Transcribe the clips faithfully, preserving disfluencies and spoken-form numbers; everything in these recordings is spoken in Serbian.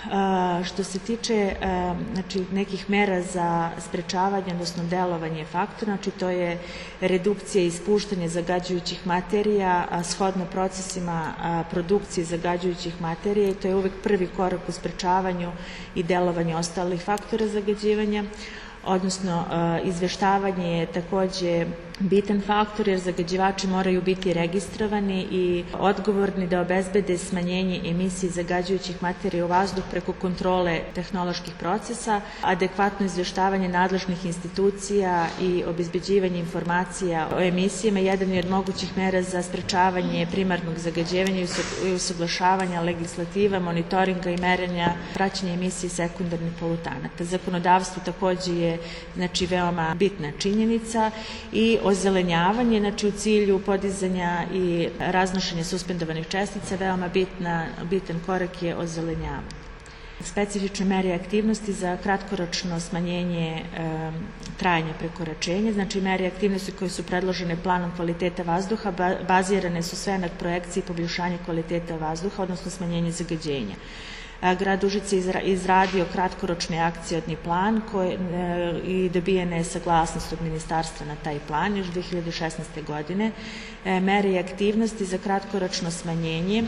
Što se tiče znači, nekih mera za sprečavanje, odnosno delovanje faktora, znači to je redukcija i ispuštanje zagađujućih materija shodno procesima produkcije zagađujućih materija i to je uvek prvi korak u sprečavanju i delovanju ostalih faktora zagađivanja, odnosno izveštavanje je takođe bitan faktor jer zagađivači moraju biti registrovani i odgovorni da obezbede smanjenje emisije zagađujućih materija u vazduh preko kontrole tehnoloških procesa, adekvatno izveštavanje nadležnih institucija i obezbeđivanje informacija o emisijama jedan je od mogućih mera za sprečavanje primarnog zagađivanja i usaglašavanja legislativa, monitoringa i merenja praćenja emisije sekundarnih polutanata. Zakonodavstvo takođe je znači, veoma bitna činjenica i ozelenjavanje, znači u cilju podizanja i raznošenja suspendovanih čestica, veoma bitna, bitan korak je ozelenjavanje. Specifične mere aktivnosti za kratkoročno smanjenje e, trajanja prekoračenja, znači mere aktivnosti koje su predložene planom kvaliteta vazduha bazirane su sve na projekciji poboljšanja kvaliteta vazduha, odnosno smanjenje zagađenja. Grad Užice je izradio kratkoročni akcioni plan i dobijena je saglasnost od ministarstva na taj plan još dve hiljade šesnaeste. godine. Mere i aktivnosti za kratkoročno smanjenje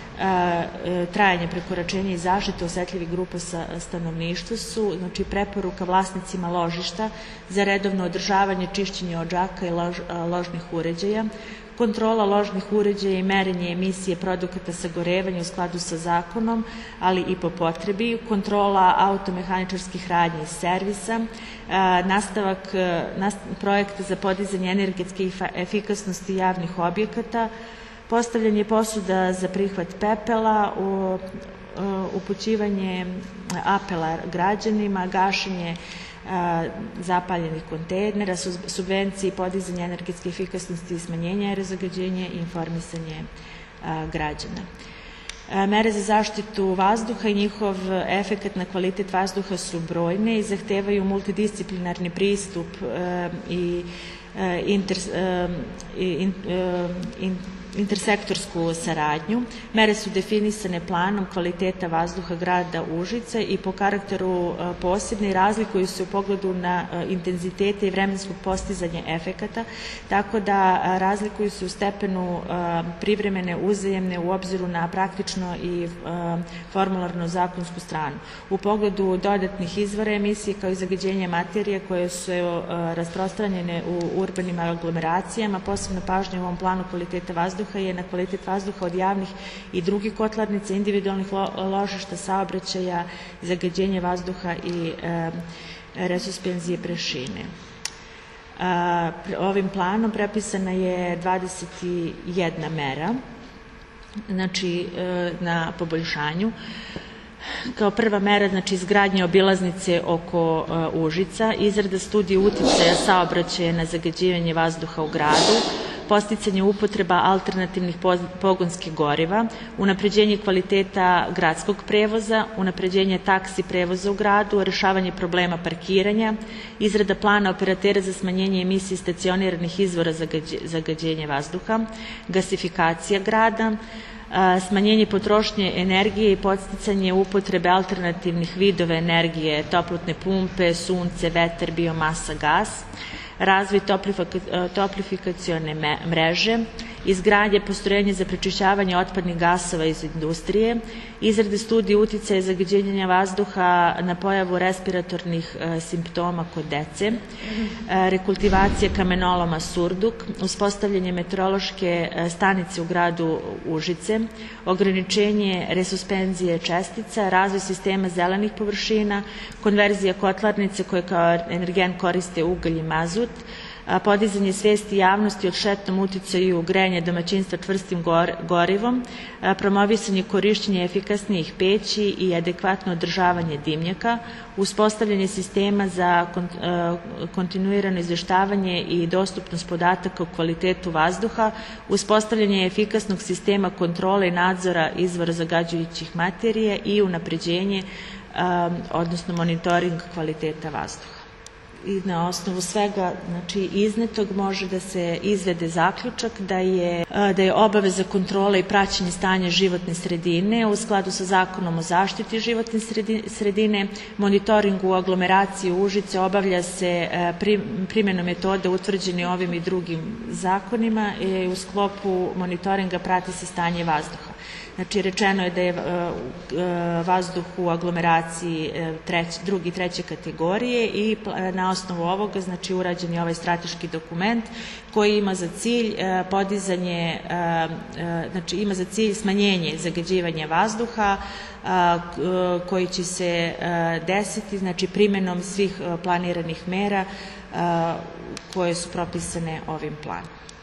trajanje prekoračenja i zaštite osetljivih grupa stanovništva su znači, preporuka vlasnicima ložišta za redovno održavanje, čišćenje odžaka i lož, ložnih uređaja, kontrola ložnih uređaja i merenje emisije produkata sagorevanja u skladu sa zakonom, ali i po potrebi, kontrola automehaničarskih radnji i servisa, nastavak projekta za podizanje energetske efikasnosti javnih objekata, postavljanje posuda za prihvat pepela, upućivanje apela građanima, gašenje zapaljenih kontejnera, subvencije i podizanje energetske efikasnosti i smanjenja aerozagađenja i informisanje građana. Mere za zaštitu vazduha i njihov efekat na kvalitet vazduha su brojne i zahtevaju multidisciplinarni pristup i inter, in, in, intersektorsku saradnju. Mere su definisane planom kvaliteta vazduha grada Užice i po karakteru posebne i razlikuju se u pogledu na intenzitete i vremenskog postizanja efekata, tako da razlikuju se u stepenu privremene, uzajemne u obziru na praktično i formularno zakonsku stranu. U pogledu dodatnih izvora emisije kao i zagađenja materije koje su rasprostranjene u urbanim aglomeracijama, posebno pažnje u ovom planu kvaliteta vazduha je na kvalitet vazduha od javnih i drugih kotlarnica, individualnih ložišta, saobraćaja, zagađenja vazduha i e, resuspenzije prašine. A, ovim planom prepisana je dvadeset jedna mera, znači e, na poboljšanju. Kao prva mera, znači izgradnja obilaznice oko uh, Užica, izrada studije uticaja saobraćaja na zagađivanje vazduha u gradu, posticanje upotreba alternativnih pogonskih goriva, unapređenje kvaliteta gradskog prevoza, unapređenje taksi prevoza u gradu, rešavanje problema parkiranja, izrada plana operatera za smanjenje emisije stacioniranih izvora zagađenja vazduha, gasifikacija grada, smanjenje potrošnje energije i podsticanje upotrebe alternativnih vidova energije, toplotne pumpe, sunce, vetar, biomasa, gas, razvoj toplifikacione mreže, izgradnje postrojenja za prečišćavanje otpadnih gasova iz industrije, izrade studije uticaja zagađenja vazduha na pojavu respiratornih simptoma kod dece, rekultivacija kamenoloma Surduk, uspostavljanje meteorološke stanice u gradu Užice, ograničenje resuspenzije čestica, razvoj sistema zelenih površina, konverzija kotlarnice koje kao energent koriste ugalj i mazut, podizanje svesti javnosti o štetnom uticaju grejanja domaćinstva čvrstim gorivom, promovisanje korišćenja efikasnijih peći i adekvatno održavanje dimnjaka, uspostavljanje sistema za kontinuirano izveštavanje i dostupnost podataka o kvalitetu vazduha, uspostavljanje efikasnog sistema kontrole i nadzora izvora zagađujućih materija i unapređenje, odnosno monitoring kvaliteta vazduha. i na osnovu svega, znači, iznetog može da se izvede zaključak da je, da je obaveza kontrole i praćenje stanja životne sredine u skladu sa Zakonom o zaštiti životne sredine. Monitoring u aglomeraciji Užice obavlja se primjenom metode utvrđene ovim i drugim zakonima i u sklopu monitoringa prati se stanje vazduha. Znači, rečeno je da je vazduh u aglomeraciji druge i treće kategorije i na osnovu ovoga, znači, urađen je ovaj strateški dokument koji ima za cilj podizanje, znači, ima za cilj smanjenje zagađivanja vazduha koji će se desiti, znači, primjenom svih planiranih mera koje su propisane ovim planom.